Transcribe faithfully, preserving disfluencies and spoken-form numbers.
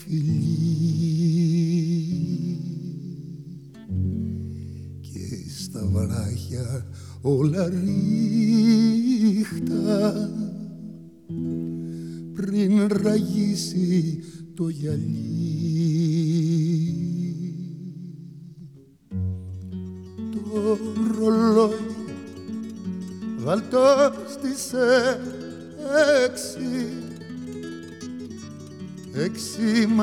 φιλί και στα βράχια όλα ρίχτα πριν ραγίσει το γυαλί. Το ρολόι βάλτο στις έξι, έξι